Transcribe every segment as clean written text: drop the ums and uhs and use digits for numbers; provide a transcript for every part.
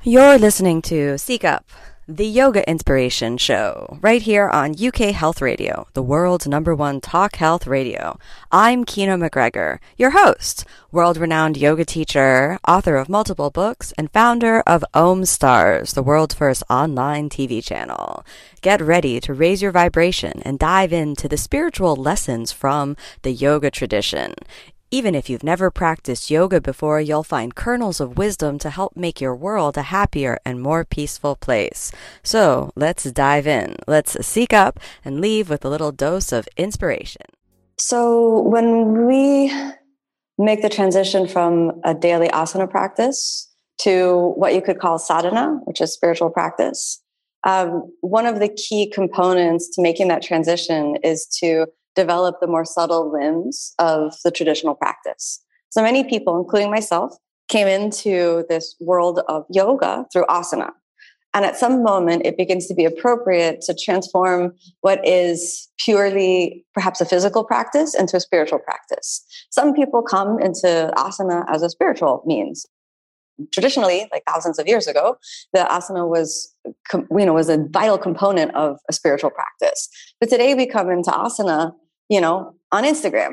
You're listening to Seek Up, the yoga inspiration show, right here on UK Health Radio, the world's #1 talk health radio. I'm Kina McGregor, your host, world-renowned yoga teacher, author of multiple books, and founder of Om Stars, the world's first online TV channel. Get ready to raise your vibration and dive into the spiritual lessons from the yoga tradition. Even if you've never practiced yoga before, you'll find kernels of wisdom to help make your world a happier and more peaceful place. So let's dive in. Let's seek up and leave with a little dose of inspiration. So when we make the transition from a daily asana practice to what you could call sadhana, which is spiritual practice, one of the key components to making that transition is to develop the more subtle limbs of the traditional practice. So many people, including myself, came into this world of yoga through asana. And at some moment, it begins to be appropriate to transform what is purely perhaps a physical practice into a spiritual practice. Some people come into asana as a spiritual means. Traditionally, like thousands of years ago, the asana was a vital component of a spiritual practice. But today we come into asana, on Instagram.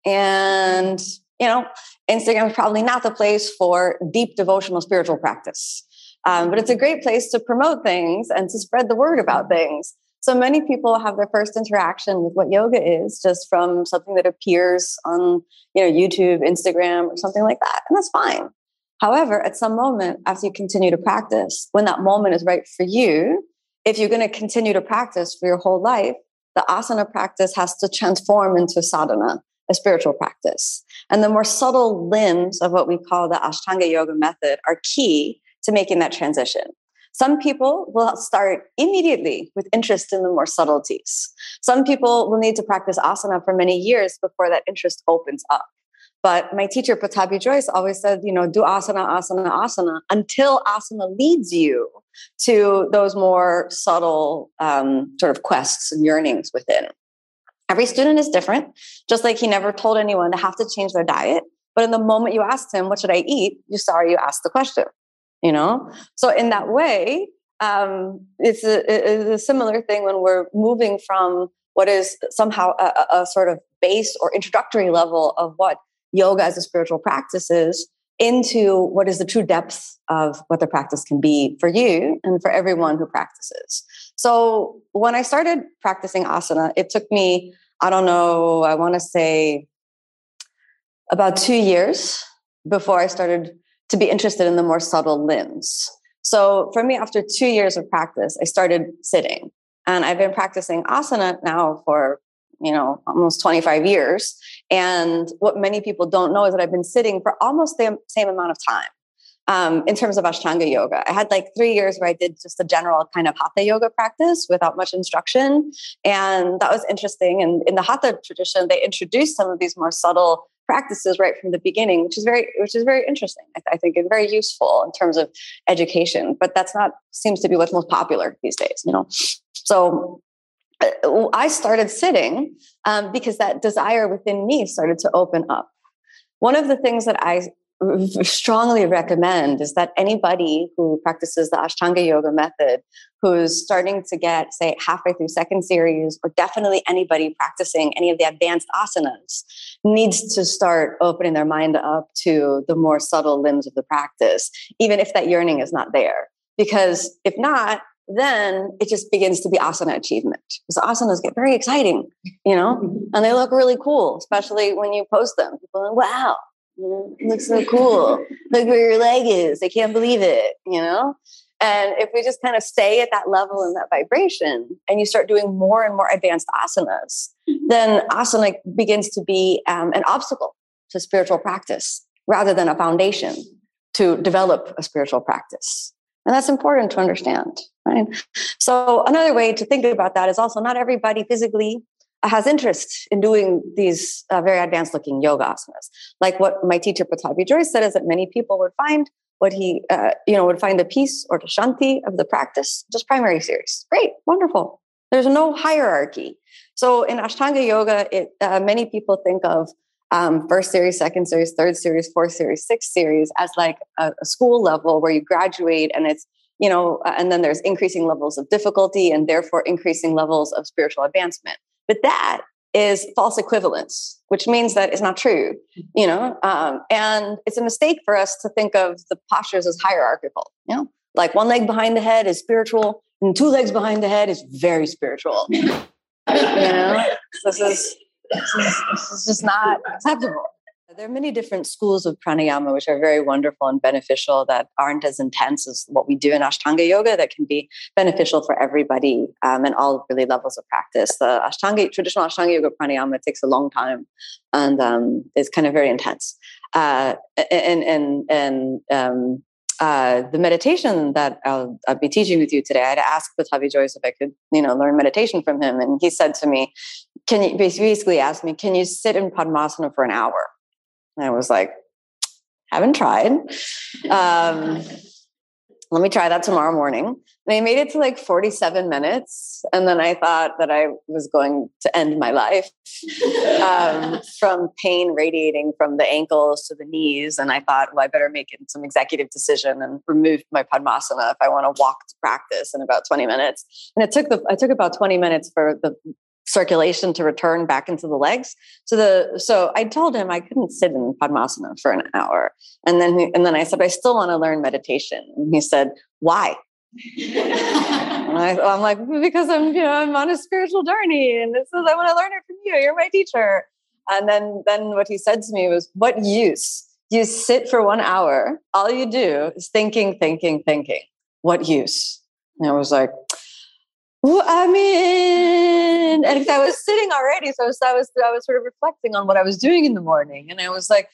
And, Instagram is probably not the place for deep devotional spiritual practice. But it's a great place to promote things and to spread the word about things. So many people have their first interaction with what yoga is just from something that appears on, YouTube, Instagram, or something like that. And that's fine. However, at some moment, after you continue to practice, when that moment is right for you, if you're going to continue to practice for your whole life, the asana practice has to transform into sadhana, a spiritual practice. And the more subtle limbs of what we call the Ashtanga yoga method are key to making that transition. Some people will start immediately with interest in the more subtleties. Some people will need to practice asana for many years before that interest opens up. But my teacher, Pattabhi Jois, always said, do asana, asana, asana, until asana leads you to those more subtle sort of quests and yearnings within. Every student is different, just like he never told anyone to have to change their diet. But in the moment you asked him, what should I eat? You asked the question, So in that way, it's a similar thing when we're moving from what is somehow a sort of base or introductory level of what yoga as a spiritual practice is into what is the true depth of what the practice can be for you and for everyone who practices. So when I started practicing asana, it took me, I want to say about 2 years before I started to be interested in the more subtle limbs. So for me, after 2 years of practice, I started sitting. And I've been practicing asana now for almost 25 years. And what many people don't know is that I've been sitting for almost the same amount of time in terms of Ashtanga yoga. I had 3 years where I did just a general kind of Hatha yoga practice without much instruction. And that was interesting. And in the Hatha tradition, they introduced some of these more subtle practices right from the beginning, which is very interesting. I think it's very useful in terms of education, but seems to be what's most popular these days, So I started sitting because that desire within me started to open up. One of the things that I strongly recommend is that anybody who practices the Ashtanga yoga method, who's starting to get, say, halfway through second series, or definitely anybody practicing any of the advanced asanas, needs to start opening their mind up to the more subtle limbs of the practice, even if that yearning is not there. Because if not, then it just begins to be asana achievement. Because asanas get very exciting, and they look really cool, especially when you post them. People are like, wow, it looks so cool. Look where your leg is. I can't believe it, And if we just kind of stay at that level and that vibration, and you start doing more and more advanced asanas, then asana begins to be an obstacle to spiritual practice rather than a foundation to develop a spiritual practice. And that's important to understand, right? So another way to think about that is also not everybody physically has interest in doing these very advanced looking yoga asanas. Like what my teacher Pattabhi Jois said is that many people would find what he, would find the peace or the shanti of the practice, just primary series. Great, wonderful. There's no hierarchy. So in Ashtanga yoga, many people think of first series, second series, third series, fourth series, sixth series as like a school level where you graduate, and it's, and then there's increasing levels of difficulty and therefore increasing levels of spiritual advancement. But that is false equivalence, which means that it's not true, and it's a mistake for us to think of the postures as hierarchical, like one leg behind the head is spiritual and two legs behind the head is very spiritual. This is just not acceptable. There are many different schools of pranayama which are very wonderful and beneficial that aren't as intense as what we do in Ashtanga yoga, that can be beneficial for everybody and all really levels of practice. The traditional Ashtanga yoga pranayama takes a long time and is kind of very intense. The meditation that I'll be teaching with you today, I had to ask Pattabhi Jois if I could, learn meditation from him. And he said to me, basically asked me, can you sit in Padmasana for an hour? And I was like, haven't tried. Let me try that tomorrow morning. And I made it to like 47 minutes. And then I thought that I was going to end my life from pain radiating from the ankles to the knees. And I thought, well, I better make some executive decision and remove my Padmasana if I want to walk to practice in about 20 minutes. And I took about 20 minutes for the circulation to return back into the legs. So I told him I couldn't sit in Padmasana for an hour. And then I said, I still want to learn meditation. And he said, why? And I'm like, because I'm on a spiritual journey, and I want to learn it from you. You're my teacher. And then what he said to me was, what use? You sit for 1 hour. All you do is thinking. What use? And I was like, well, I mean, and I was sitting already, so I was sort of reflecting on what I was doing in the morning, and I was like,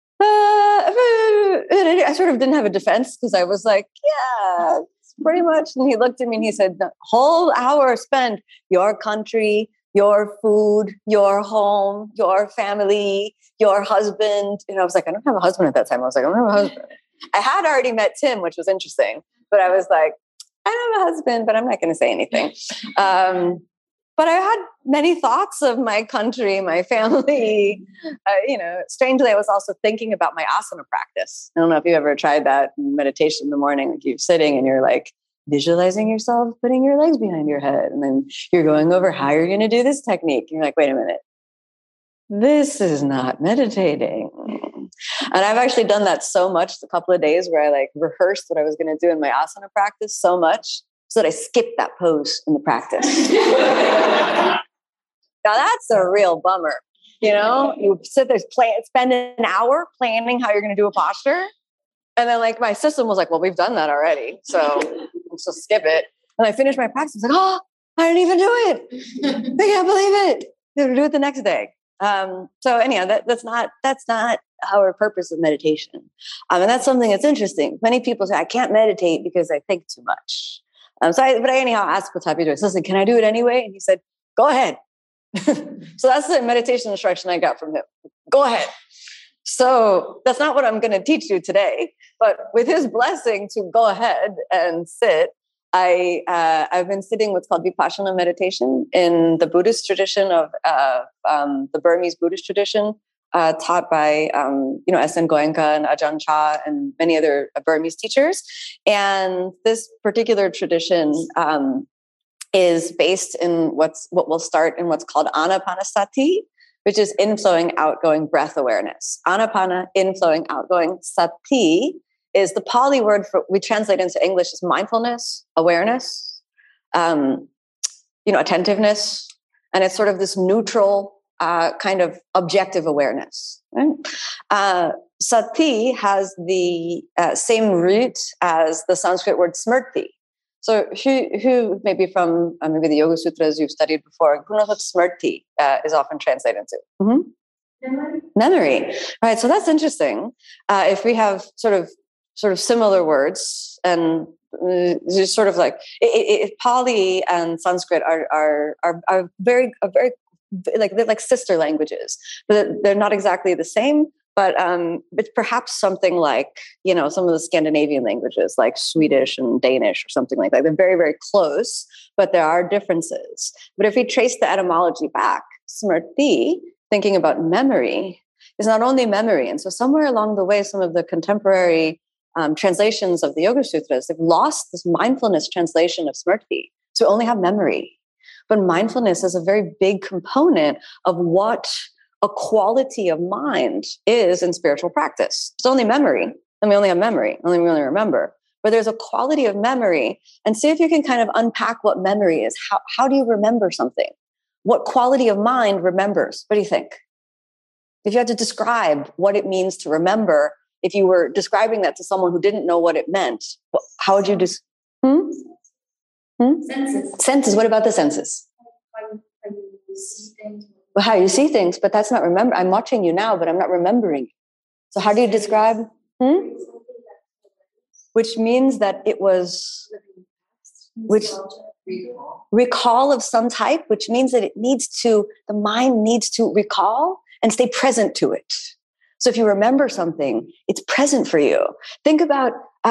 and I sort of didn't have a defense because I was like, yeah, pretty much. And he looked at me and he said, the whole hour spent, your country, your food, your home, your family, your husband. And I was like, I don't have a husband at that time. I was like, I don't have a husband. I had already met Tim, which was interesting, but I was like, I don't have a husband, but I'm not going to say anything. But I had many thoughts of my country, my family. Strangely, I was also thinking about my asana practice. I don't know if you've ever tried that meditation in the morning. Like you're sitting and you're like visualizing yourself putting your legs behind your head. And then you're going over how you're going to do this technique. You're like, wait a minute. This is not meditating. And I've actually done that so much a couple of days where I like rehearsed what I was going to do in my asana practice so much so that I skipped that pose in the practice. Now that's a real bummer. You sit there, spend an hour planning how you're going to do a posture. And then like my system was like, well, we've done that already. So let's just skip it. And I finished my practice. I was like, oh, I didn't even do it. I can't believe it. I'm going to do it the next day. So anyhow, that's not our purpose of meditation. And that's something that's interesting. Many people say, I can't meditate because I think too much. But I anyhow asked Pattabhi Jois, listen, can I do it anyway? And he said, go ahead. So that's the meditation instruction I got from him. Go ahead. So that's not what I'm going to teach you today, but with his blessing to go ahead and sit, I've been sitting what's called Vipassana meditation in the Buddhist tradition of the Burmese Buddhist tradition, taught by S.N. Goenka and Ajahn Chah and many other Burmese teachers. And this particular tradition is based in what will start in what's called Anapanasati, which is inflowing, outgoing breath awareness. Anapana, inflowing, outgoing. Sati is the Pali word we translate into English as mindfulness, awareness, attentiveness. And it's sort of this neutral kind of objective awareness. Right? Sati has the same root as the Sanskrit word smrti. So who maybe from maybe the Yoga Sutras you've studied before, who knows what smrti is often translated into? Mm-hmm. Memory. Right. So that's interesting. If we have sort of similar words, and just sort of like Pali and Sanskrit are very like they're like sister languages, but they're not exactly the same. But it's perhaps something like, some of the Scandinavian languages like Swedish and Danish or something like that. They're very, very close, but there are differences. But if we trace the etymology back, smrti, thinking about memory, is not only memory. And so somewhere along the way, some of the contemporary translations of the Yoga Sutras, they've lost this mindfulness translation of smrti. So we only have memory. But mindfulness is a very big component of what a quality of mind is in spiritual practice. It's only memory, and we only have memory, we only remember. But there's a quality of memory, and see if you can kind of unpack what memory is. How do you remember something? What quality of mind remembers? What do you think? If you had to describe what it means to remember, if you were describing that to someone who didn't know what it meant, how would you Senses. Senses. What about the senses? How you see things. Well, how you see things, but that's not remember. I'm watching you now, but I'm not remembering. So how do you describe? Which means that it was, recall of some type, which means that the mind needs to recall and stay present to it. So if you remember something, it's present for you. Think about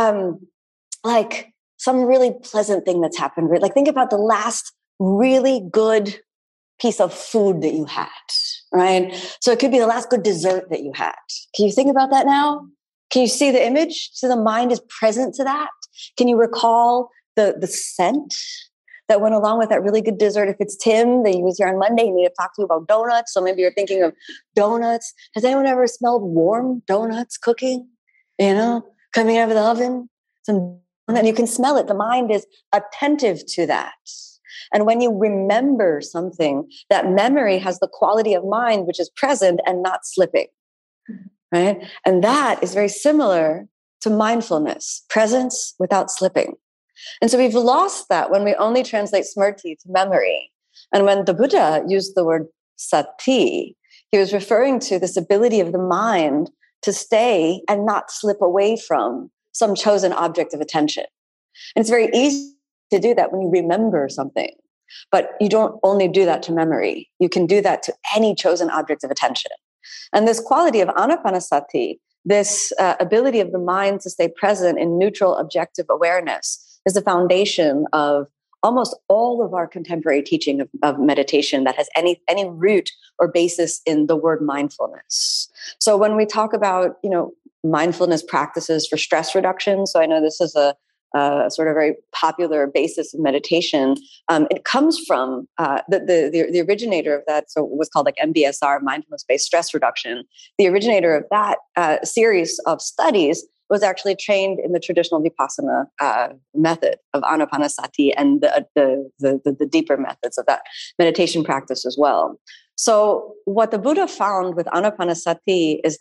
like some really pleasant thing that's happened. Like think about the last really good piece of food that you had, right? So it could be the last good dessert that you had. Can you think about that now? Can you see the image? So the mind is present to that. Can you recall the scent that went along with that really good dessert? If it's Tim that he was here on Monday, he need to talk to you about donuts. So maybe you're thinking of donuts. Has anyone ever smelled warm donuts cooking? Coming out of the oven? And you can smell it. The mind is attentive to that. And when you remember something, that memory has the quality of mind, which is present and not slipping, right? And that is very similar to mindfulness, presence without slipping. And so we've lost that when we only translate smrti to memory. And when the Buddha used the word sati, he was referring to this ability of the mind to stay and not slip away from some chosen object of attention. And it's very easy to do that when you remember something, but you don't only do that to memory. You can do that to any chosen object of attention. And this quality of anapanasati, this ability of the mind to stay present in neutral objective awareness, is the foundation of almost all of our contemporary teaching of meditation that has any root or basis in the word mindfulness. So when we talk about, mindfulness practices for stress reduction, so I know this is a sort of very popular basis of meditation. It comes from the originator of that, so it was called like MBSR, mindfulness-based stress reduction. The originator of that series of studies was actually trained in the traditional Vipassana method of Anapanasati and the deeper methods of that meditation practice as well. So what the Buddha found with Anapanasati is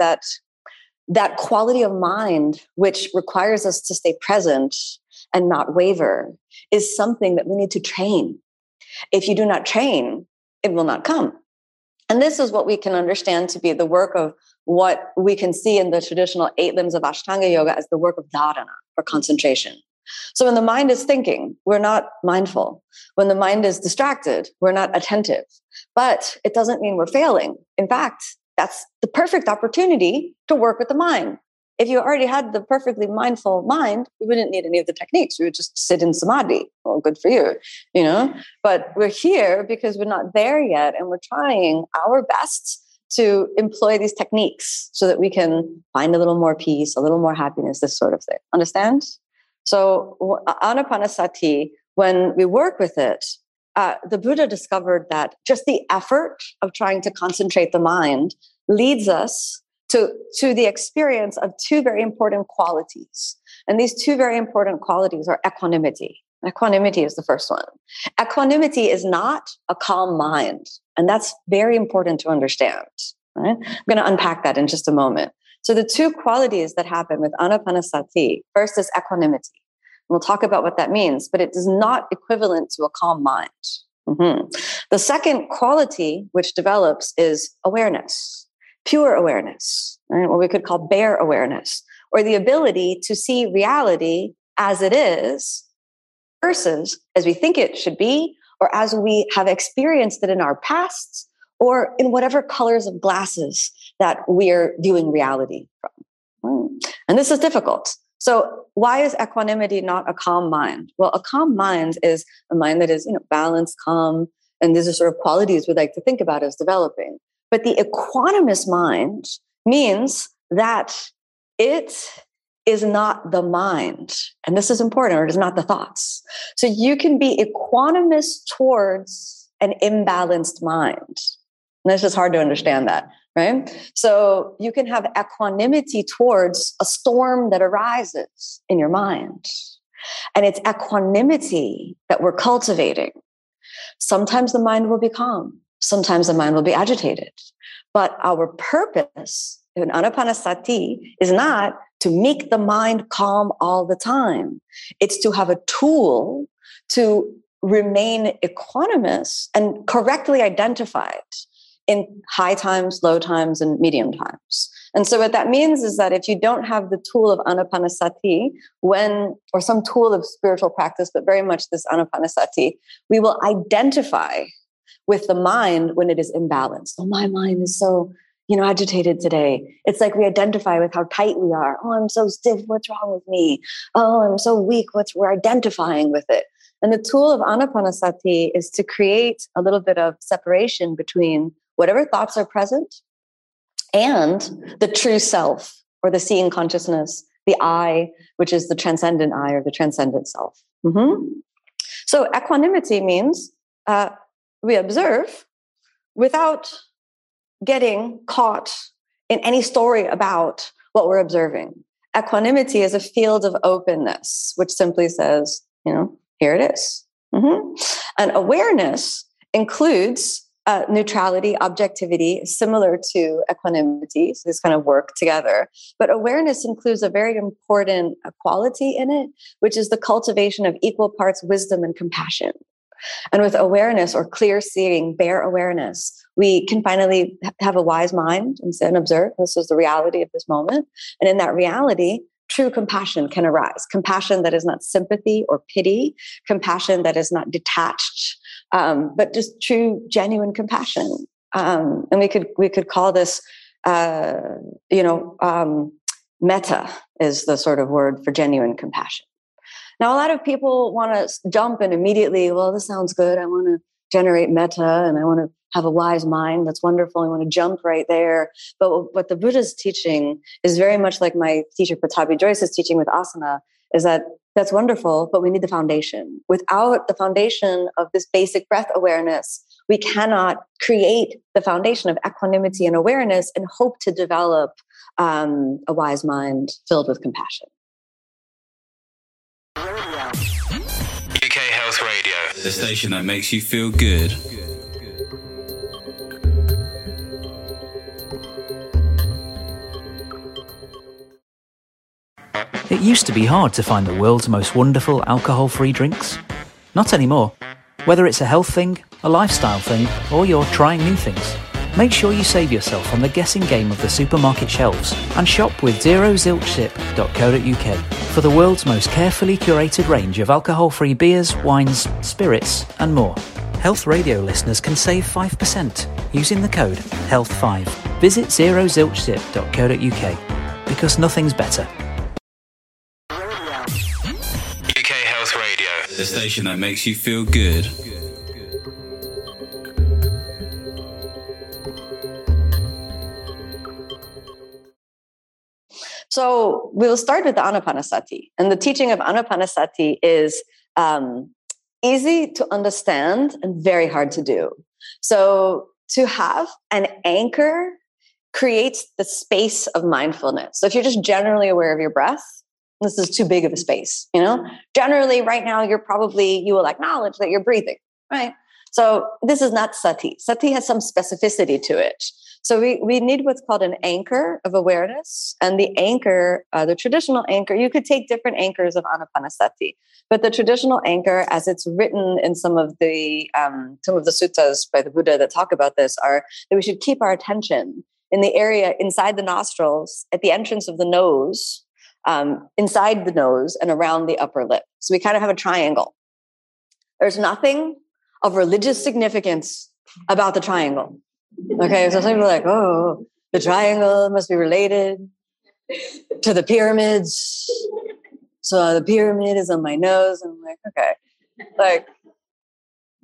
that quality of mind, which requires us to stay present and not waver, is something that we need to train. If you do not train, it will not come. And this is what we can understand to be the work of what we can see in the traditional 8 limbs of Ashtanga Yoga as the work of dharana, or concentration. So when the mind is thinking, we're not mindful. When the mind is distracted, we're not attentive. But it doesn't mean we're failing. In fact, that's the perfect opportunity to work with the mind. If you already had the perfectly mindful mind, we wouldn't need any of the techniques. We would just sit in samadhi. Well, good for you, But we're here because we're not there yet, and we're trying our best to employ these techniques so that we can find a little more peace, a little more happiness, this sort of thing. Understand? So Anapanasati, when we work with it, the Buddha discovered that just the effort of trying to concentrate the mind leads us to the experience of 2 very important qualities. And these 2 very important qualities are equanimity. Equanimity is the first one. Equanimity is not a calm mind. And that's very important to understand. Right? I'm going to unpack that in just a moment. So the 2 qualities that happen with Anapanasati, first is equanimity. We'll talk about what that means, but it is not equivalent to a calm mind. Mm-hmm. The second quality which develops is awareness, pure awareness, right? What we could call bare awareness, or the ability to see reality as it is versus as we think it should be, or as we have experienced it in our past, or in whatever colors of glasses that we're viewing reality from. And this is difficult. So why is equanimity not a calm mind? Well, a calm mind is a mind that is, balanced, calm, and these are sort of qualities we like to think about as developing. But the equanimous mind means that it is not the mind. And this is important, or it is not the thoughts. So you can be equanimous towards an imbalanced mind. And it's just hard to understand that, right? So you can have equanimity towards a storm that arises in your mind. And it's equanimity that we're cultivating. Sometimes the mind will be calm. Sometimes the mind will be agitated. But our purpose in Anapanasati is not to make the mind calm all the time. It's to have a tool to remain equanimous and correctly identified in high times, low times, and medium times. And so what that means is that if you don't have the tool of Anapanasati, or some tool of spiritual practice, but very much this Anapanasati, we will identify with the mind when it is imbalanced. Oh, my mind is so, agitated today. It's like we identify with how tight we are. Oh, I'm so stiff. What's wrong with me? Oh, I'm so weak. We're identifying with it. And the tool of Anapanasati is to create a little bit of separation between whatever thoughts are present and the true self, or the seeing consciousness, the I, which is the transcendent I, or the transcendent self. Mm-hmm. So equanimity means we observe without getting caught in any story about what we're observing. Equanimity is a field of openness, which simply says, here it is. Mm-hmm. And awareness includes neutrality, objectivity, similar to equanimity. So these kind of work together. But awareness includes a very important quality in it, which is the cultivation of equal parts wisdom and compassion. And with awareness, or clear seeing, bare awareness, we can finally have a wise mind and sit and observe. This is the reality of this moment. And in that reality, true compassion can arise. Compassion that is not sympathy or pity. Compassion that is not detached, but just true, genuine compassion. And we could call this, metta is the sort of word for genuine compassion. Now, a lot of people want to jump and immediately, well, this sounds good. I want to generate metta and I want to have a wise mind. That's wonderful. I want to jump right there. But what the Buddha's teaching is very much like my teacher Pattabhi Joyce's teaching with asana, is that that's wonderful, but we need the foundation. Without the foundation of this basic breath awareness, we cannot create the foundation of equanimity and awareness and hope to develop a wise mind filled with compassion. UK Health Radio, the station that makes you feel good. It used to be hard to find the world's most wonderful alcohol-free drinks. Not anymore. Whether it's a health thing, a lifestyle thing, or you're trying new things, make sure you save yourself on the guessing game of the supermarket shelves and shop with zerozilchsip.co.uk for the world's most carefully curated range of alcohol-free beers, wines, spirits, and more. Health Radio listeners can save 5% using the code HEALTH5. Visit zerozilchsip.co.uk because nothing's better. UK Health Radio, the station that makes you feel good. So we'll start with the Anapanasati. And the teaching of Anapanasati is easy to understand and very hard to do. So to have an anchor creates the space of mindfulness. So if you're just generally aware of your breath, this is too big of a space, Generally, right now, you will acknowledge that you're breathing, right? So this is not sati. Sati has some specificity to it. So we need what's called an anchor of awareness. And the anchor, the traditional anchor, you could take different anchors of Anapanasati. But the traditional anchor, as it's written in some of the suttas by the Buddha that talk about this, are that we should keep our attention in the area inside the nostrils, at the entrance of the nose, inside the nose, and around the upper lip. So we kind of have a triangle. There's nothing of religious significance about the triangle. Okay, so some people are like, oh, the triangle must be related to the pyramids. So the pyramid is on my nose. And I'm like, okay.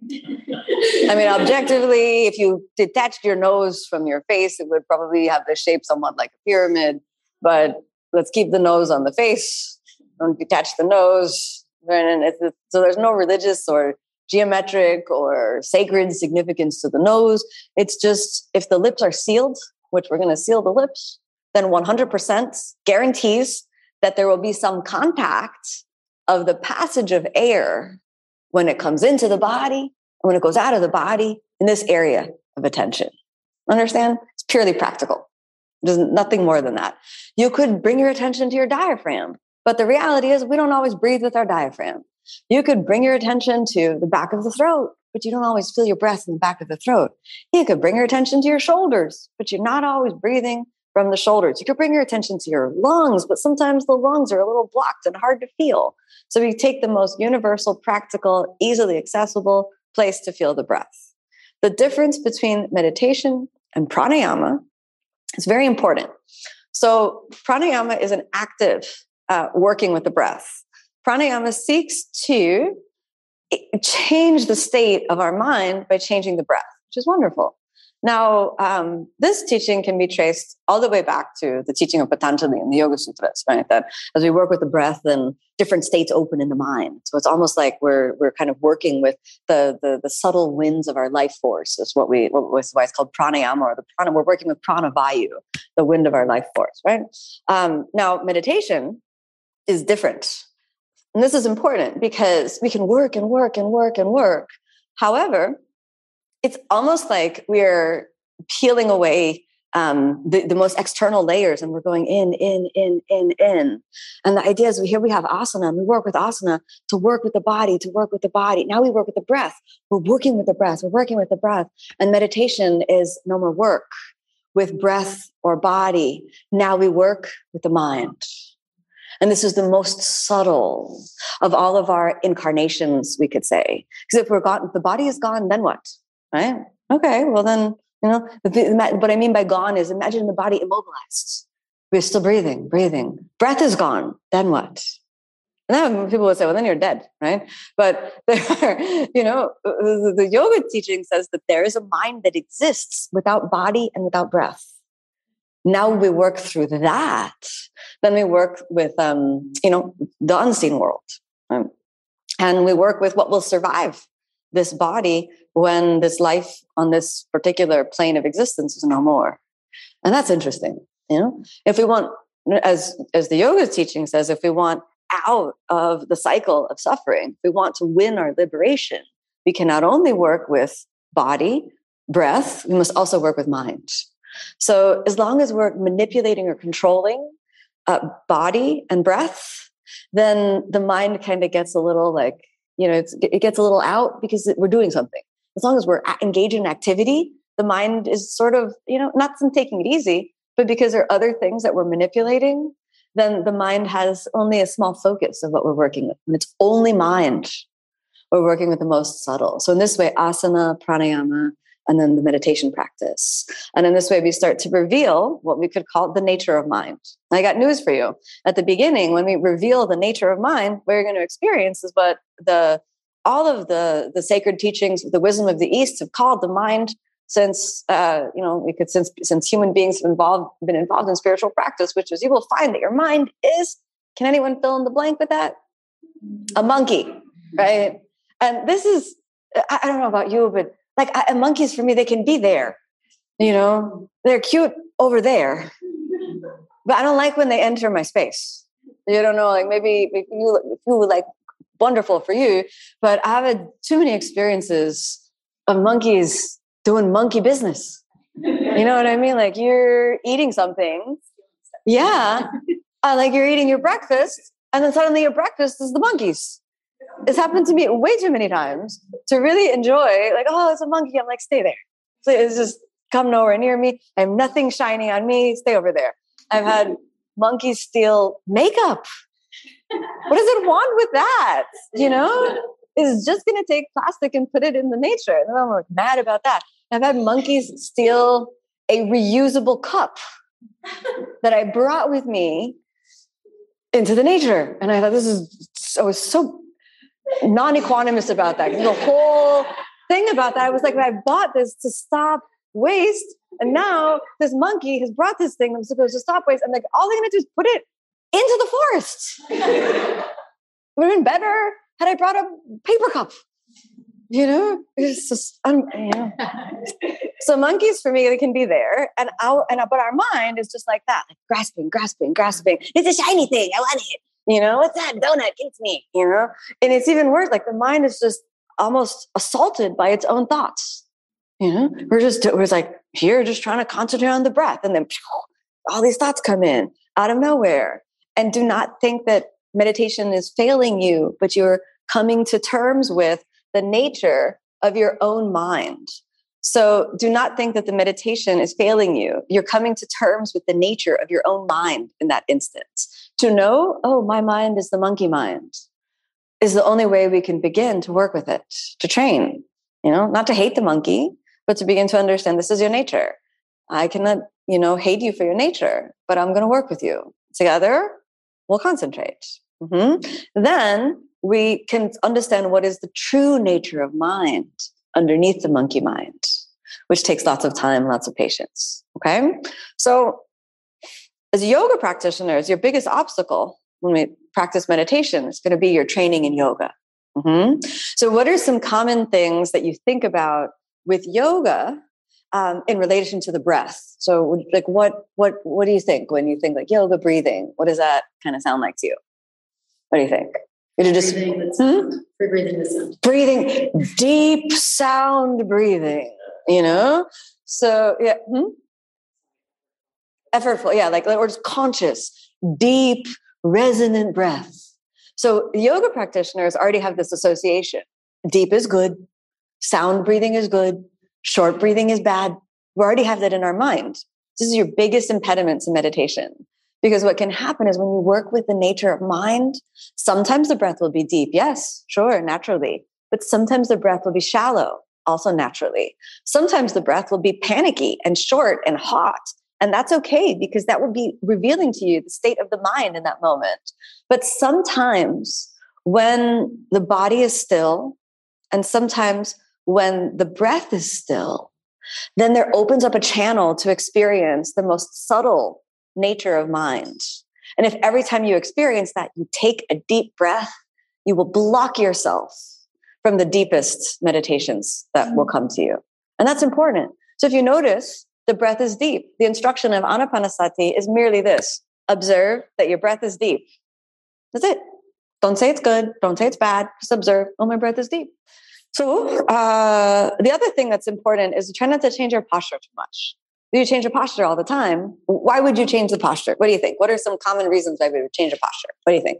I mean, objectively, if you detached your nose from your face, it would probably have the shape somewhat like a pyramid. But let's keep the nose on the face. Don't detach the nose. So there's no religious or geometric or sacred significance to the nose. It's just if the lips are sealed, which we're going to seal the lips, then 100% guarantees that there will be some contact of the passage of air when it comes into the body and when it goes out of the body in this area of attention. Understand? It's purely practical. There's nothing more than that. You could bring your attention to your diaphragm, but the reality is we don't always breathe with our diaphragm. You could bring your attention to the back of the throat, but you don't always feel your breath in the back of the throat. You could bring your attention to your shoulders, but you're not always breathing from the shoulders. You could bring your attention to your lungs, but sometimes the lungs are a little blocked and hard to feel. So we take the most universal, practical, easily accessible place to feel the breath. The difference between meditation and pranayama is very important. So pranayama is an active working with the breath. Pranayama seeks to change the state of our mind by changing the breath, which is wonderful. Now, this teaching can be traced all the way back to the teaching of Patanjali in the Yoga Sutras, right? That as we work with the breath, then different states open in the mind. So it's almost like we're kind of working with the subtle winds of our life force. Is why it's called pranayama, or the prana. We're working with pranavayu, the wind of our life force, right? Now, meditation is different. And this is important because we can work and work and work and work. However, it's almost like we're peeling away the most external layers, and we're going in. And the idea is here we have asana, and we work with asana to work with the body, to work with the body. Now we work with the breath. We're working with the breath. We're working with the breath. And meditation is no more work with breath or body. Now we work with the mind. And this is the most subtle of all of our incarnations, we could say. Because if the body is gone, then what? Right? Okay, well then, what I mean by gone is imagine the body immobilized. We're still breathing. Breath is gone, then what? And then people would say, well, then you're dead, right? But the yoga teaching says that there is a mind that exists without body and without breath. Now we work through that. Then we work with, the unseen world. Right? And we work with what will survive this body when this life on this particular plane of existence is no more. And that's interesting. If we want, as the yoga teaching says, if we want out of the cycle of suffering, if we want to win our liberation, we can not only work with body, breath, we must also work with mind. So as long as we're manipulating or controlling body and breath, then the mind kind of gets a little it gets a little out because we're doing something. As long as we're engaged in activity, the mind is sort of, not taking it easy, but because there are other things that we're manipulating, then the mind has only a small focus of what we're working with. When it's only mind, we're working with the most subtle. So in this way, asana, pranayama, and then the meditation practice. And in this way, we start to reveal what we could call the nature of mind. I got news for you. At the beginning, when we reveal the nature of mind, what you're going to experience is what all of the sacred teachings, the wisdom of the East have called the mind since, since human beings have been involved in spiritual practice, which is you will find that your mind is, can anyone fill in the blank with that? A monkey, right? And this is, I don't know about you, but monkeys for me, they can be there, they're cute over there, but I don't like when they enter my space. Maybe you wonderful for you, but I've had too many experiences of monkeys doing monkey business. You know what I mean? Like you're eating something. Yeah. Like you're eating your breakfast and then suddenly your breakfast is the monkeys. It's happened to me way too many times to really enjoy, it's a monkey. I'm like, stay there. So it's just come nowhere near me. I have nothing shiny on me. Stay over there. I've had monkeys steal makeup. What does it want with that? It's just going to take plastic and put it in the nature. And I'm like mad about that. I've had monkeys steal a reusable cup that I brought with me into the nature. And I thought I was so non-equanimous about that. The whole thing about that. I was like, I bought this to stop waste. And now this monkey has brought this thing I'm supposed to stop waste. And like, all they're going to do is put it into the forest. It would have been better had I brought a paper cup. It's just, So monkeys for me, they can be there. But our mind is just like that, like grasping. It's a shiny thing. I want it. What's that donut? Give it to me, And it's even worse. Like the mind is just almost assaulted by its own thoughts. We're like, here, just trying to concentrate on the breath. And then all these thoughts come in out of nowhere. And do not think that meditation is failing you, but you're coming to terms with the nature of your own mind. So do not think that the meditation is failing you. You're coming to terms with the nature of your own mind in that instance. To know, oh, my mind is the monkey mind, is the only way we can begin to work with it, to train, not to hate the monkey, but to begin to understand this is your nature. I cannot, hate you for your nature, but I'm going to work with you. Together, we'll concentrate. Then we can understand what is the true nature of mind underneath the monkey mind, which takes lots of time, lots of patience. Okay. So as yoga practitioners, your biggest obstacle when we practice meditation is going to be your training in yoga. So what are some common things that you think about with yoga in relation to the breath? So like, what do you think when you think like yoga breathing? What does that kind of sound like to you? What do you think? For breathing the sound. Breathing, deep sound breathing, So yeah. Effortful. Yeah. Or just conscious, deep, resonant breath. So yoga practitioners already have this association. Deep is good. Sound breathing is good. Short breathing is bad. We already have that in our mind. This is your biggest impediment to meditation. Because what can happen is when you work with the nature of mind, sometimes the breath will be deep. Yes, sure, naturally. But sometimes the breath will be shallow, also naturally. Sometimes the breath will be panicky and short and hot. And that's okay, because that will be revealing to you the state of the mind in that moment. But sometimes when the body is still, and sometimes when the breath is still, then there opens up a channel to experience the most subtle nature of mind. And if every time you experience that, you take a deep breath, you will block yourself from the deepest meditations that will come to you. And that's important. So if you notice, the breath is deep. The instruction of Anapanasati is merely this: observe that your breath is deep. That's it. Don't say it's good. Don't say it's bad. Just observe, oh, my breath is deep. So the other thing that's important is to try not to change your posture too much. You change your posture all the time. Why would you change the posture? What do you think? What are some common reasons why we would change a posture? What do you think?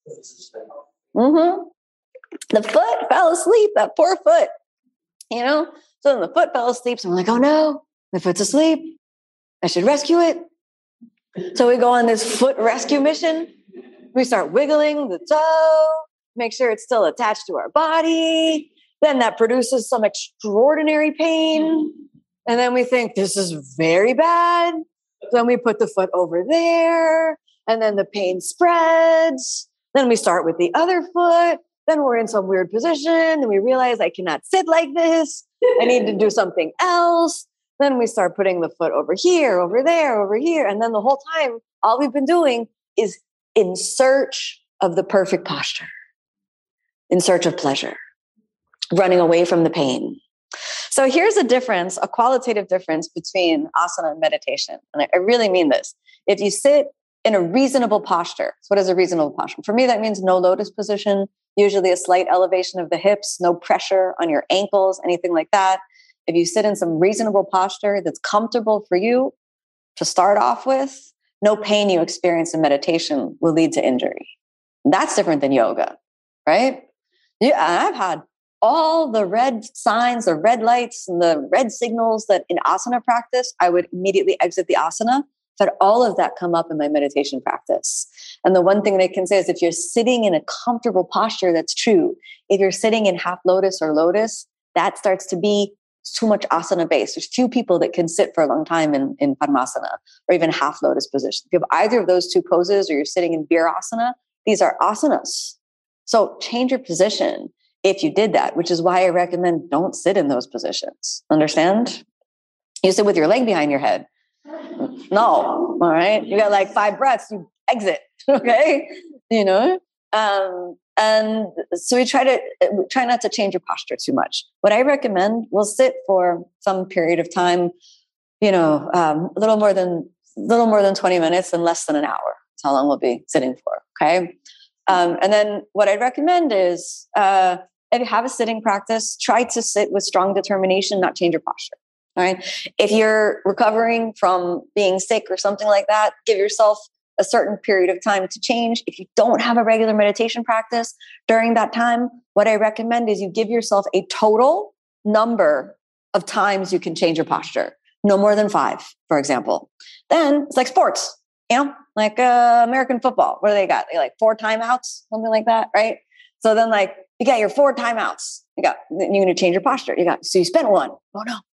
The foot fell asleep, that poor foot. So then the foot fell asleep. So I'm like, oh no, my foot's asleep. I should rescue it. So we go on this foot rescue mission. We start wiggling the toe, make sure it's still attached to our body. Then that produces some extraordinary pain. And then we think this is very bad. Then we put the foot over there, and then the pain spreads. Then we start with the other foot. Then we're in some weird position, and we realize I cannot sit like this. I need to do something else. Then we start putting the foot over here, over there, over here. And then the whole time, all we've been doing is in search of the perfect posture, in search of pleasure, running away from the pain. So here's a difference, a qualitative difference between asana and meditation. And I really mean this. If you sit in a reasonable posture, so what is a reasonable posture? For me, that means no lotus position, usually a slight elevation of the hips, no pressure on your ankles, anything like that. If you sit in some reasonable posture that's comfortable for you to start off with, no pain you experience in meditation will lead to injury. That's different than yoga, right? Yeah, I've had all the red signs, the red lights, and the red signals that in asana practice, I would immediately exit the asana. I've had all of that come up in my meditation practice. And the one thing that I can say is if you're sitting in a comfortable posture, that's true. If you're sitting in half lotus or lotus, that starts to be too much asana based. There's few people that can sit for a long time in Padmasana or even half lotus position. If you have either of those two poses or you're sitting in Virasana, these are asanas. So change your position. if you did that, which is why I recommend don't sit in those positions. Understand? You sit with your leg behind your head. No, all right? You got like 5 breaths, you exit, okay? You know? And so we try not to change your posture too much. What I recommend, we'll sit for some period of time, you know, a little more than 20 minutes and less than an hour. That's how long we'll be sitting for, okay? And then what I'd recommend is, if you have a sitting practice, try to sit with strong determination, not change your posture. All right. If you're recovering from being sick or something like that, give yourself a certain period of time to change. If you don't have a regular meditation practice during that time, what I recommend is you give yourself a total number of times you can change your posture. No more than 5, for example. Then it's like sports, you know, like American football. What do they got? They like 4 timeouts, something like that, right? So then like you got your 4 timeouts. You're going to change your posture. So you spent 1. Oh no.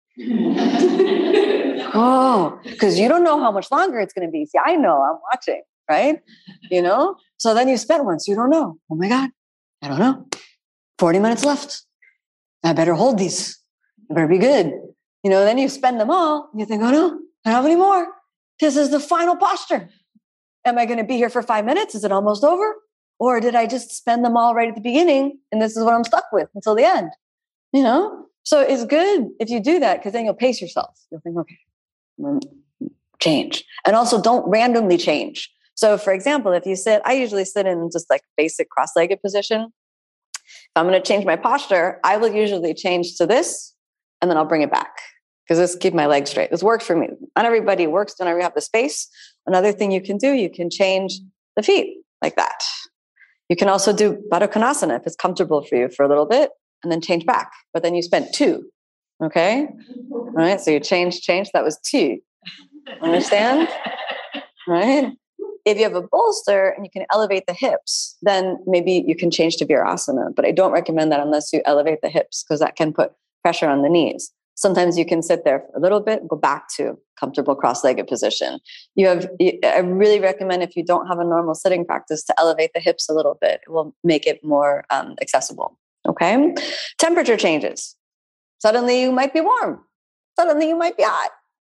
Oh, because you don't know how much longer it's going to be. See, I know, I'm watching, right? You know? So then you spent 1, so you don't know. Oh my God, I don't know. 40 minutes left. I better hold these. I better be good. You know, then you spend them all, and you think, oh no, I don't have any more. This is the final posture. Am I going to be here for 5 minutes? Is it almost over? Or did I just spend them all right at the beginning, and this is what I'm stuck with until the end? You know? So it's good if you do that, because then you'll pace yourself. You'll think, okay, change. And also don't randomly change. So for example, if you sit, I usually sit in just like basic cross-legged position. If I'm going to change my posture, I will usually change to this, and then I'll bring it back, because this keeps my legs straight. This works for me. Not everybody works whenever you have the space. Another thing you can do, you can change the feet like that. You can also do Baddha Konasana if it's comfortable for you for a little bit, and then change back. But then you spent 2. Okay? All right. So you change. That was 2. Understand? Right? If you have a bolster and you can elevate the hips, then maybe you can change to Virasana. But I don't recommend that unless you elevate the hips, because that can put pressure on the knees. Sometimes you can sit there for a little bit and go back to comfortable cross-legged position. I really recommend, if you don't have a normal sitting practice, to elevate the hips a little bit. It will make it more accessible. Okay? Temperature changes. Suddenly you might be warm. Suddenly you might be hot.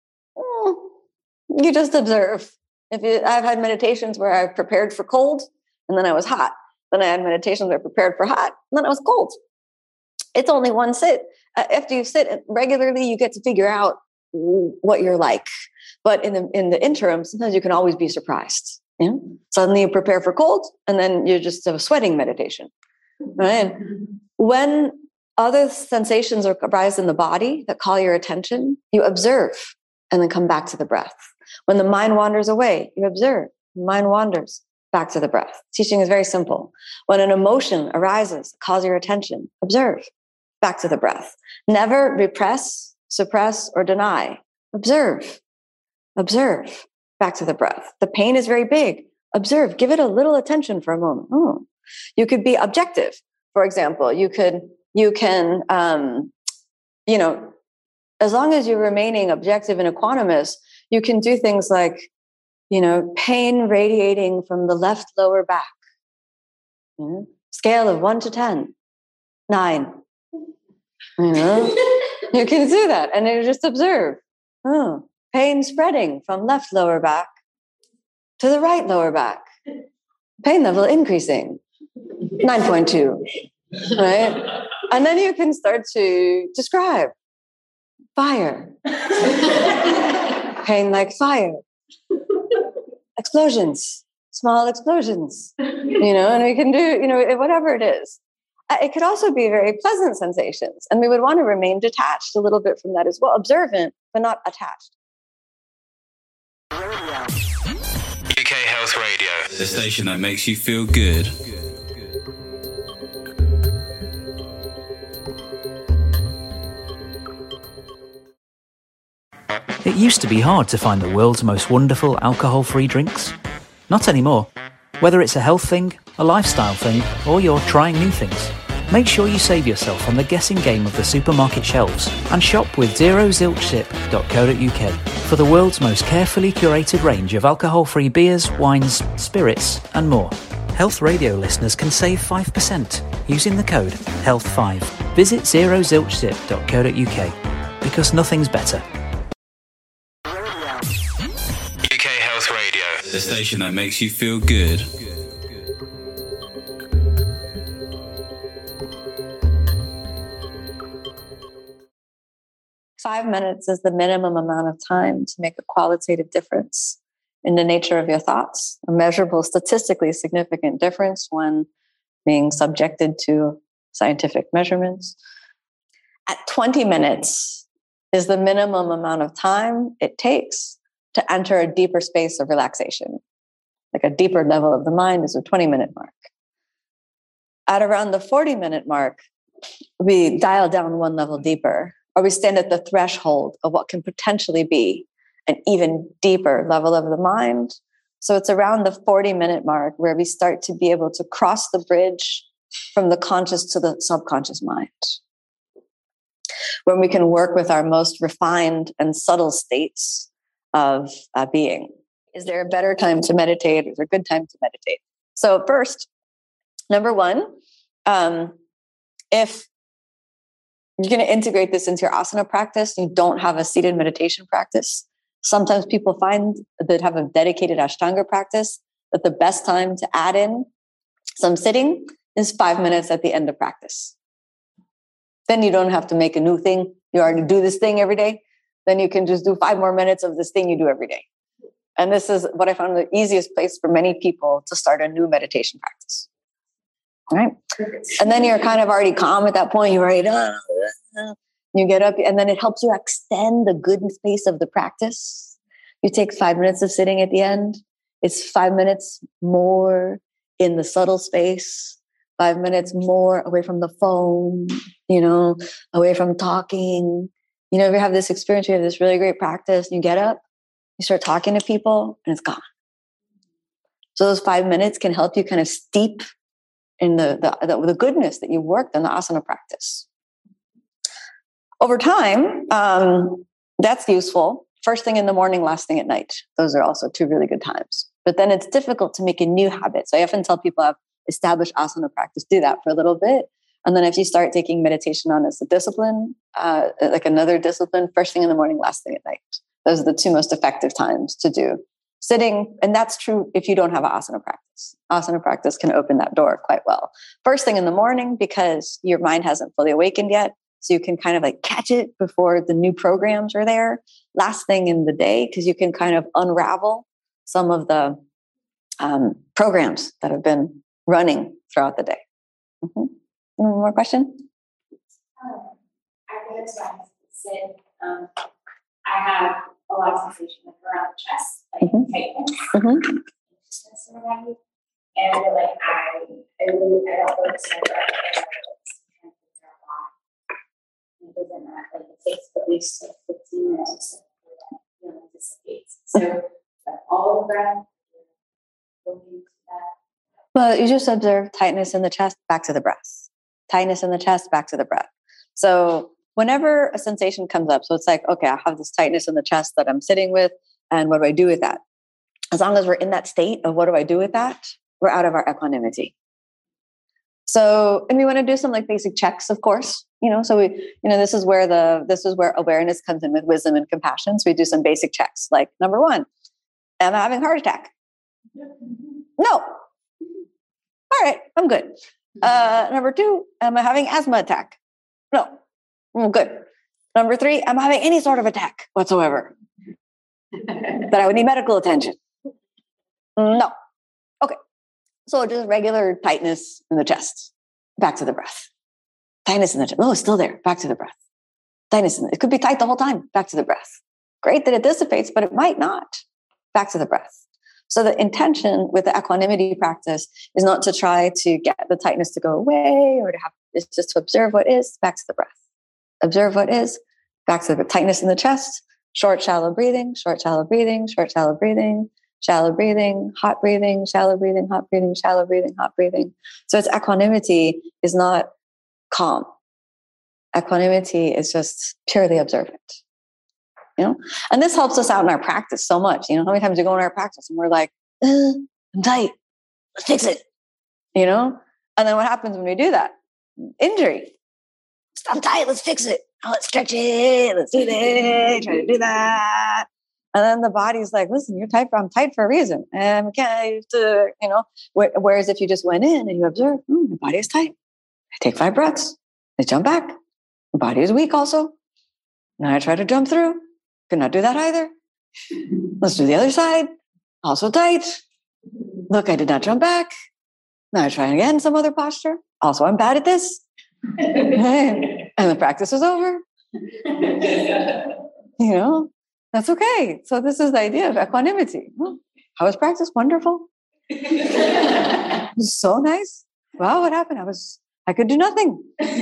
You just observe. I've had meditations where I've prepared for cold and then I was hot. Then I had meditations where I prepared for hot and then I was cold. It's only one sit. After you sit regularly, you get to figure out what you're like. But in the interim, sometimes you can always be surprised. You know? Suddenly you prepare for cold and then you just have a sweating meditation. Right? When other sensations arise in the body that call your attention, you observe and then come back to the breath. When the mind wanders away, you observe. The mind wanders back to the breath. Teaching is very simple. When an emotion arises, calls your attention, observe, back to the breath. Never repress, suppress, or deny. Observe, back to the breath. The pain is very big. Observe, give it a little attention for a moment. You could be objective. For example, you can, as long as you're remaining objective and equanimous, you can do things like, pain radiating from the left lower back. Scale of 1 to 10, 9. You can do that, and you just observe. Pain spreading from left lower back to the right lower back. Pain level increasing, 9.2. Right? And then you can start to describe fire. Pain like fire. Explosions, small explosions, and we can do, whatever it is. It could also be very pleasant sensations, and we would want to remain detached a little bit from that as well, observant, but not attached. UK Health Radio, the station that makes you feel good. It used to be hard to find the world's most wonderful alcohol-free drinks. Not anymore. Whether it's a health thing, a lifestyle thing, or you're trying new things, make sure you save yourself on the guessing game of the supermarket shelves and shop with zerozilchsip.co.uk for the world's most carefully curated range of alcohol-free beers, wines, spirits, and more. Health Radio listeners can save 5% using the code HEALTH5. Visit zerozilchzip.co.uk because nothing's better. UK Health Radio, the station that makes you feel good. Five minutes is the minimum amount of time to make a qualitative difference in the nature of your thoughts, a measurable, statistically significant difference when being subjected to scientific measurements. At 20 minutes is the minimum amount of time it takes to enter a deeper space of relaxation. Like a deeper level of the mind is a 20-minute mark. At around the 40-minute mark, we dial down one level deeper, or we stand at the threshold of what can potentially be an even deeper level of the mind. So it's around the 40-minute mark where we start to be able to cross the bridge from the conscious to the subconscious mind, when we can work with our most refined and subtle states of being. Is there a better time to meditate? Is there a good time to meditate? So first, number one, if you're going to integrate this into your asana practice, you don't have a seated meditation practice. Sometimes people find that have a dedicated Ashtanga practice that the best time to add in some sitting is 5 minutes at the end of practice. Then you don't have to make a new thing. You already do this thing every day. Then you can just do 5 more minutes of this thing you do every day. And this is what I found the easiest place for many people to start a new meditation practice. All right. And then you're kind of already calm at that point. You're already done. You get up, and then it helps you extend the good space of the practice. You take 5 minutes of sitting at the end. It's 5 minutes more in the subtle space, 5 minutes more away from the phone, away from talking. If you have this experience, you have this really great practice, and you get up, you start talking to people, and it's gone. So those 5 minutes can help you kind of steep in the goodness that you worked in the asana practice. Over time, that's useful. First thing in the morning, last thing at night. Those are also two really good times. But then it's difficult to make a new habit. So I often tell people I've established asana practice, do that for a little bit. And then if you start taking meditation on as a discipline, like another discipline, first thing in the morning, last thing at night. Those are the two most effective times to do sitting. And that's true if you don't have an asana practice. Asana practice can open that door quite well. First thing in the morning, because your mind hasn't fully awakened yet. So you can kind of like catch it before the new programs are there. Last thing in the day, because you can kind of unravel some of the programs that have been running throughout the day. Mm-hmm. One more question? I go to sit. I have a lot of sensation like around the chest, like tightness, or whatever. And I feel like I don't go to center. Within that, like it takes at least 15 minutes for that feeling dissipates. So all of that, looking to that. Well, you just observe tightness in the chest, back to the breath. Tightness in the chest, back to the breath. So whenever a sensation comes up, so it's like, okay, I have this tightness in the chest that I'm sitting with, and what do I do with that? As long as we're in that state of what do I do with that, we're out of our equanimity. So, and we want to do some like basic checks, of course, so this is where awareness comes in with wisdom and compassion. So we do some basic checks. Like number one, am I having a heart attack? No. All right. I'm good. Number two, am I having asthma attack? No. I'm good. Number three, am I having any sort of attack whatsoever that I would need medical attention? No. Okay. So just regular tightness in the chest. Back to the breath. Tightness in the chest. Oh, it's still there. Back to the breath. Tightness it could be tight the whole time. Back to the breath. Great that it dissipates, but it might not. Back to the breath. So the intention with the equanimity practice is not to try to get the tightness to go away or to have, it's just to observe what is, back to the breath. Observe what is, back to the tightness in the chest, short, shallow breathing, short, shallow breathing, short, shallow breathing, shallow breathing, hot breathing, shallow breathing, hot breathing, shallow breathing, hot breathing. So it's equanimity is not calm. Equanimity is just purely observant. And this helps us out in our practice so much. How many times we go in our practice and we're like, I'm tight. Let's fix it. you know? And then what happens when we do that? Injury. Stop tight, let's fix it. Oh, let's stretch it. Let's do this. Try to do that. And then the body's like, listen, you're tight. I'm tight for a reason. And we can't, you know, whereas if you just went in and you observe, the body is tight. I take 5 breaths. I jump back. The body is weak also. Now I try to jump through. Could not do that either. Let's do the other side. Also tight. Look, I did not jump back. Now I try again, some other posture. Also, I'm bad at this. And the practice is over. You know, that's okay. So this is the idea of equanimity. How was practice? Wonderful. It was so nice. Wow, what happened? I could do nothing.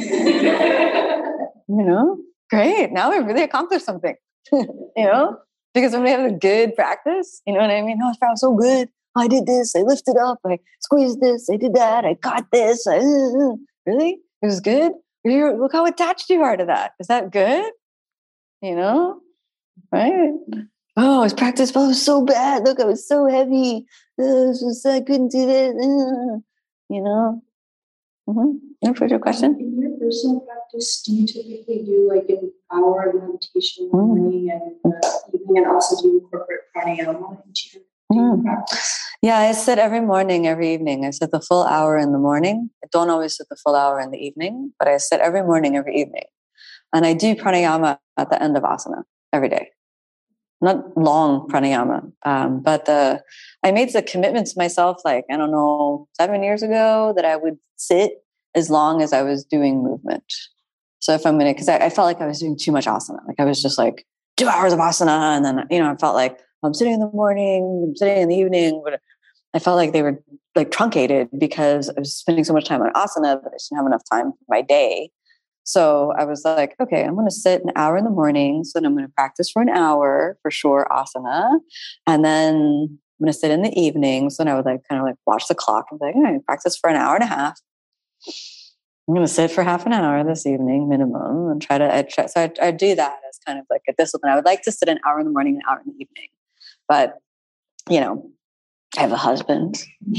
You know, great. Now we really accomplished something. You know, because when we have a good practice, you know what I mean? Oh, it felt so good. I did this. I lifted up. I squeezed this. I did that. I got this. Really? It was good. Look how attached you are to that. Is that good? You know, right? Oh, his practice felt so bad. Look, I was so heavy. I couldn't do this. You know. No further question? In your personal practice, do you typically do like an hour of meditation in the morning and evening, and also do you incorporate pranayama into your practice? Yeah, I sit every morning, every evening. I sit the full hour in the morning. I don't always sit the full hour in the evening, but I sit every morning, every evening. And I do pranayama at the end of asana every day. Not long pranayama, but I made the commitment to myself, like, I don't know, 7 years ago, that I would sit as long as I was doing movement. So if I'm going to, because I felt like I was doing too much asana. Like I was just like 2 hours of asana. And then, you know, I felt like I'm sitting in the morning, I'm sitting in the evening, but I felt like they were like truncated because I was spending so much time on asana, but I didn't have enough time for my day. So I was like, okay, I'm going to sit an hour in the morning. So then I'm going to practice for an hour for sure, asana. And then I'm going to sit in the evening. So then I would like kind of like watch the clock and be like, all right, practice for an hour and a half. I'm going to sit for half an hour this evening minimum and try to, so I do that as kind of like a discipline. I would like to sit an hour in the morning, an hour in the evening. But, you know, I have a husband.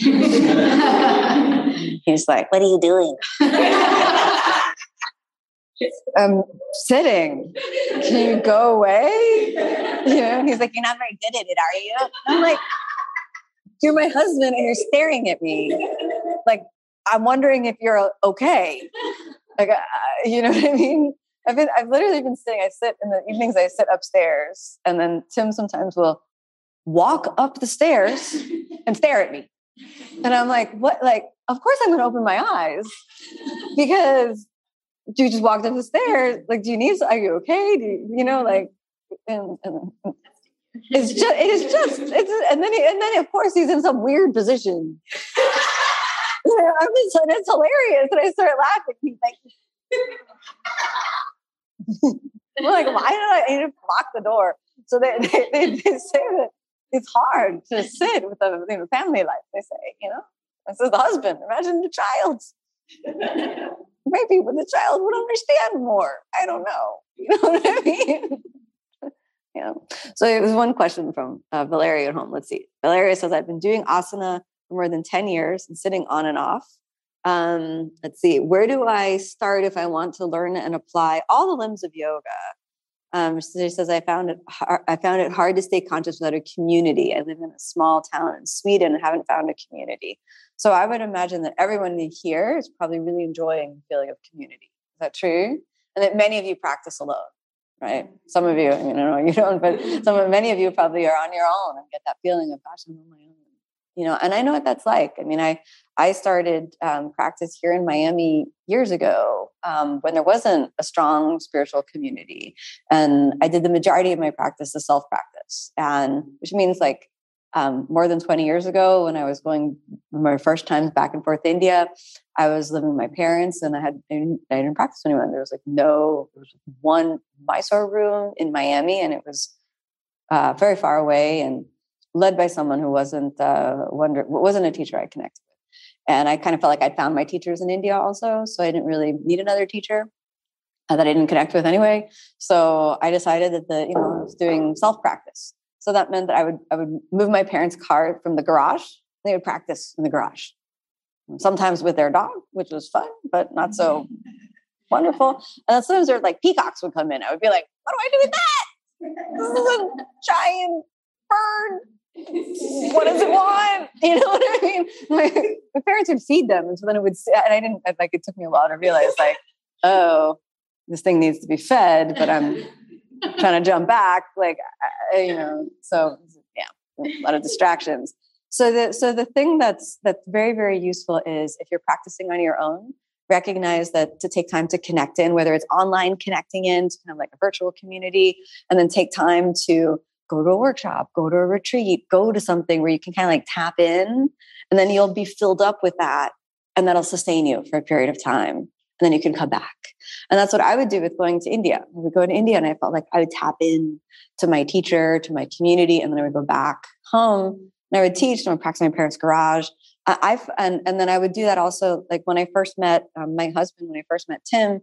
He's like, what are you doing? I'm sitting. Can you go away? You know, he's like, you're not very good at it, are you? I'm like, you're my husband and you're staring at me. Like, I'm wondering if you're okay. Like, you know what I mean? I've literally been sitting. I sit in the evenings. I sit upstairs, and then Tim sometimes will walk up the stairs and stare at me, and I'm like, what? Like, of course I'm going to open my eyes because you just walked up the stairs. Like, do you need? Are you okay? Do you know? Like, and and then of course he's in some weird position. It's hilarious, and I start laughing. He's like, we're like, why did I need to lock the door? So they say that it's hard to sit with a family life. They say, you know, this is the husband. Imagine the child. Maybe with the child would understand more. I don't know. You know what I mean? Yeah. So it was one question from Valeria at home. Let's see. Valeria says, I've been doing asana for more than 10 years and sitting on and off. Let's see. Where do I start if I want to learn and apply all the limbs of yoga? She says, I found it hard to stay conscious without a community. I live in a small town in Sweden and haven't found a community. So I would imagine that everyone here is probably really enjoying the feeling of community. Is that true? And that many of you practice alone, right? Some of you, I mean, I don't know, you don't, but many of you probably are on your own and get that feeling of, gosh, I'm on my own. You know, and I know what that's like. I mean, I started practice here in Miami years ago when there wasn't a strong spiritual community. And I did the majority of my practice as self-practice, and which means like more than 20 years ago when I was going my first times back and forth to India, I was living with my parents and I didn't practice with anyone. There was one Mysore room in Miami, and it was very far away and led by someone who wasn't a teacher I connected with. And I kind of felt like I'd found my teachers in India also. So I didn't really need another teacher that I didn't connect with anyway. So I decided that I was doing self-practice. So that meant that I would move my parents' car from the garage. They would practice in the garage. sometimes with their dog, which was fun, but not so wonderful. And then sometimes there were like peacocks would come in. I would be like, what do I do with that? This is a giant bird. What does it want? You know what I mean? My parents would feed them. And so then it would, and it took me a while to realize like, oh, this thing needs to be fed, but I'm trying to jump back. Like, so yeah, a lot of distractions. So the thing that's very, very useful is if you're practicing on your own, recognize that to take time to connect in, whether it's online connecting in to kind of like a virtual community, and then take time to go to a workshop, go to a retreat, go to something where you can kind of like tap in, and then you'll be filled up with that, and that'll sustain you for a period of time. And then you can come back. And that's what I would do with going to India. I would go to India and I felt like I would tap in to my teacher, to my community, and then I would go back home and I would teach and I would practice in my parents' garage. And then I would do that also, like when I first met my husband, when I first met Tim,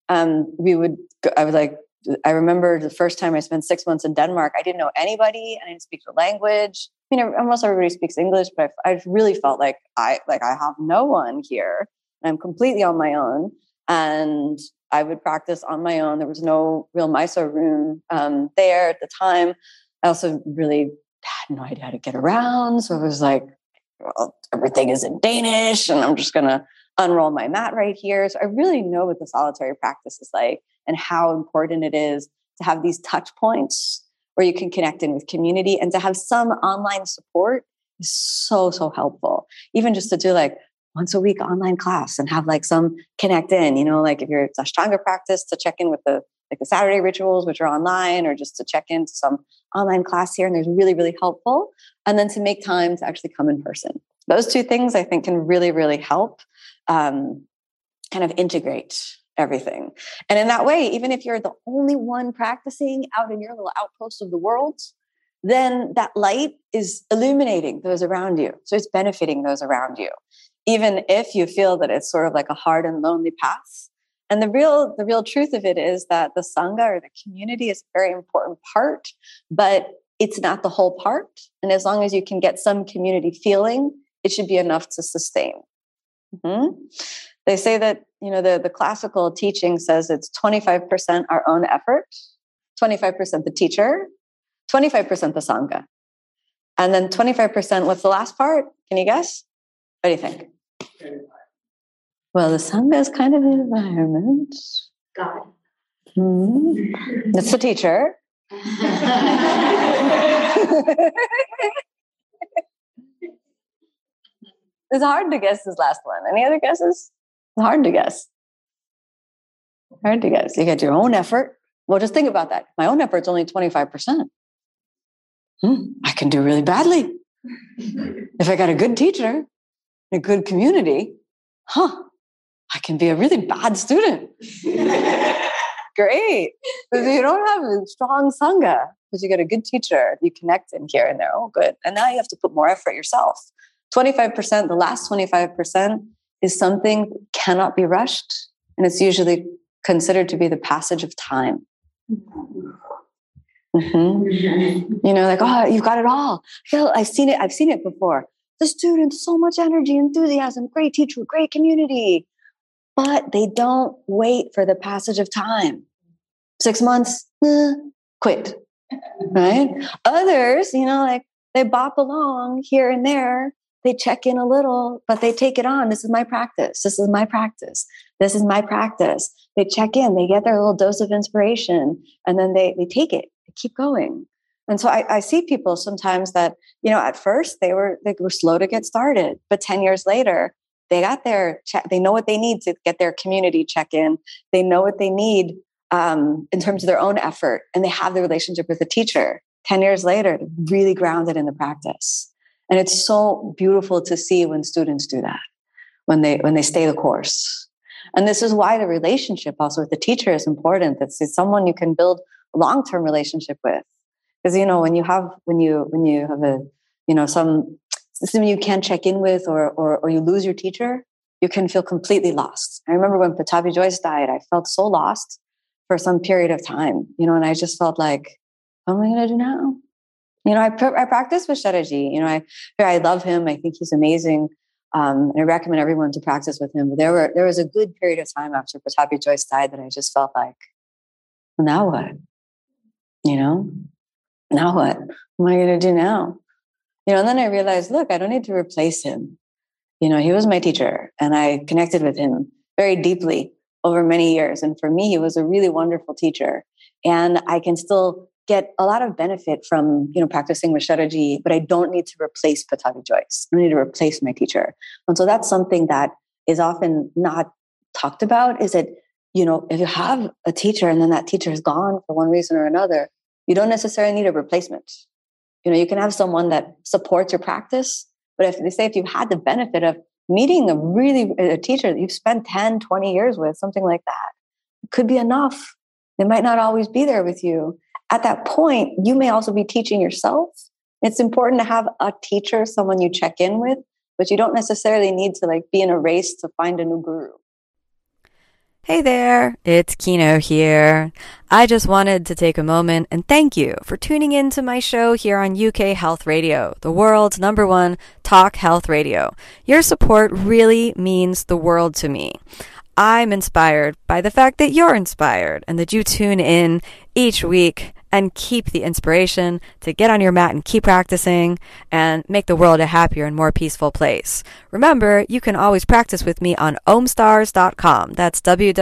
I remember the first time I spent 6 months in Denmark, I didn't know anybody and I didn't speak the language. I mean, almost everybody speaks English, but I really felt like I have no one here. I'm completely on my own. And I would practice on my own. There was no real Mysore room there at the time. I also really had no idea how to get around. So it was like, well, everything is in Danish and I'm just going to unroll my mat right here. So I really know what the solitary practice is like and how important it is to have these touch points where you can connect in with community, and to have some online support is so, so helpful. Even just to do like once a week online class and have like some connect in, like if you're Ashtanga practice, to check in with the Saturday rituals, which are online, or just to check into some online class here. And there's really, really helpful. And then to make time to actually come in person. Those two things I think can really, really help kind of integrate everything. And in that way, even if you're the only one practicing out in your little outpost of the world, then that light is illuminating those around you. So it's benefiting those around you, even if you feel that it's sort of like a hard and lonely path. And the real truth of it is that the Sangha or the community is a very important part, but it's not the whole part. And as long as you can get some community feeling, it should be enough to sustain. Mm-hmm. They say that, the classical teaching says it's 25% our own effort, 25% the teacher, 25% the Sangha. And then 25%, what's the last part? Can you guess? What do you think? Well, the Sangha is kind of the environment. God. Mm-hmm. It's the teacher. It's hard to guess this last one. Any other guesses? It's hard to guess. Hard to guess. You get your own effort. Well, just think about that. My own effort's only 25%. I can do really badly. If I got a good teacher, a good community, I can be a really bad student. Great. Because you don't have a strong Sangha, because you got a good teacher, you connect in here and there. Oh, good. And now you have to put more effort yourself. 25%, the last 25% is something that cannot be rushed. And it's usually considered to be the passage of time. Mm-hmm. Like, oh, you've got it all. I've seen it before. The students, so much energy, enthusiasm, great teacher, great community. But they don't wait for the passage of time. 6 months, quit. Right? Others, they bop along here and there. They check in a little, but they take it on. This is my practice. This is my practice. This is my practice. They check in, they get their little dose of inspiration, and then they take it. They keep going. And so I see people sometimes that, at first they were slow to get started, but 10 years later, they got their check. They know what they need to get their community check-in. They know what they need in terms of their own effort, and they have the relationship with the teacher. 10 years later, really grounded in the practice. And it's so beautiful to see when students do that, when they stay the course. And this is why the relationship also with the teacher is important. It's someone you can build a long-term relationship with. Because, when you have a, some system you can't check in with, or you lose your teacher, you can feel completely lost. I remember when Pattabhi Jois died, I felt so lost for some period of time, and I just felt like, what am I going to do now? I practice with Sharaji. I love him. I think he's amazing. And I recommend everyone to practice with him. But there was a good period of time after Pattabhi Jois died that I just felt like, well, now what? You know, now what? What am I going to do now? You know, and then I realized, look, I don't need to replace him. You know, he was my teacher and I connected with him very deeply over many years. And for me, he was a really wonderful teacher. And I can still get a lot of benefit from, you know, practicing with Sharaji, but I don't need to replace Pattabhi Jois. I don't need to replace my teacher. And so that's something that is often not talked about, is that, you know, if you have a teacher and then that teacher is gone for one reason or another, you don't necessarily need a replacement. You know, you can have someone that supports your practice, but if they say, if you've had the benefit of meeting a teacher that you've spent 10, 20 years with, something like that, it could be enough. They might not always be there with you. At that point, you may also be teaching yourself. It's important to have a teacher, someone you check in with, but you don't necessarily need to like be in a race to find a new guru. Hey there, it's Kino here. I just wanted to take a moment and thank you for tuning in to my show here on UK Health Radio, the world's #1 talk health radio. Your support really means the world to me. I'm inspired by the fact that you're inspired and that you tune in each week and keep the inspiration to get on your mat and keep practicing and make the world a happier and more peaceful place. Remember, you can always practice with me on omstars.com. That's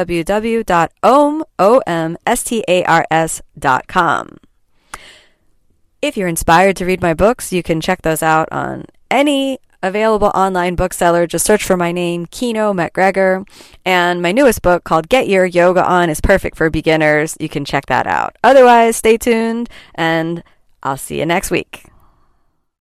www.omstars.com. If you're inspired to read my books, you can check those out on any available online bookseller. Just search for my name, Kino McGregor. And my newest book called Get Your Yoga On is perfect for beginners. You can check that out. Otherwise, stay tuned and I'll see you next week.